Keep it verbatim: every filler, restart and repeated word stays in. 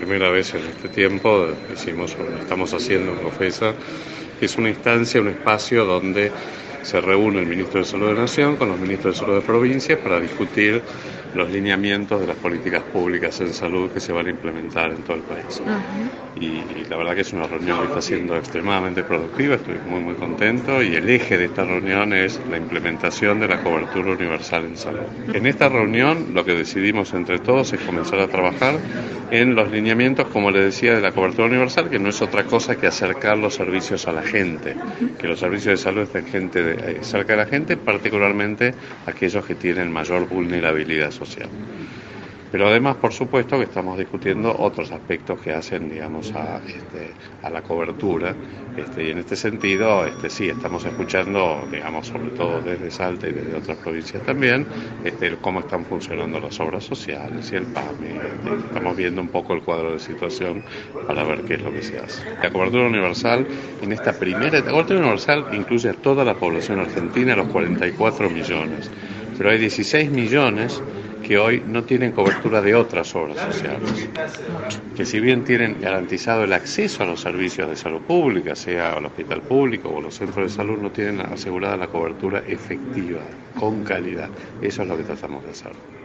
primera vez en este tiempo hicimos, estamos haciendo en COFESA, que es una instancia, un espacio donde se reúne el Ministro de Salud de la Nación con los Ministros de Salud de provincias para discutir los lineamientos de las políticas públicas en salud que se van a implementar en todo el país. Uh-huh. y, y la verdad que es una reunión que está siendo extremadamente productiva, estoy muy muy contento, y el eje de esta reunión es la implementación de la cobertura universal en salud. En esta reunión lo que decidimos entre todos es comenzar a trabajar en los lineamientos, como le decía, de la cobertura universal, que no es otra cosa que acercar los servicios a la gente, que los servicios de salud estén gente de, cerca de la gente, particularmente aquellos que tienen mayor vulnerabilidad social. Pero además, por supuesto, que estamos discutiendo otros aspectos que hacen, digamos, a, este, a la cobertura, este, y en este sentido, este, sí, estamos escuchando, digamos, sobre todo desde Salta y desde otras provincias también, este, cómo están funcionando las obras sociales y el P A M I. Este, estamos viendo un poco el cuadro de situación para ver qué es lo que se hace. La cobertura universal, en esta primera, la cobertura universal incluye a toda la población argentina, los cuarenta y cuatro millones, pero hay dieciséis millones que hoy no tienen cobertura de otras obras sociales, que si bien tienen garantizado el acceso a los servicios de salud pública, sea al hospital público o los centros de salud, no tienen asegurada la cobertura efectiva, con calidad. Eso es lo que tratamos de hacer.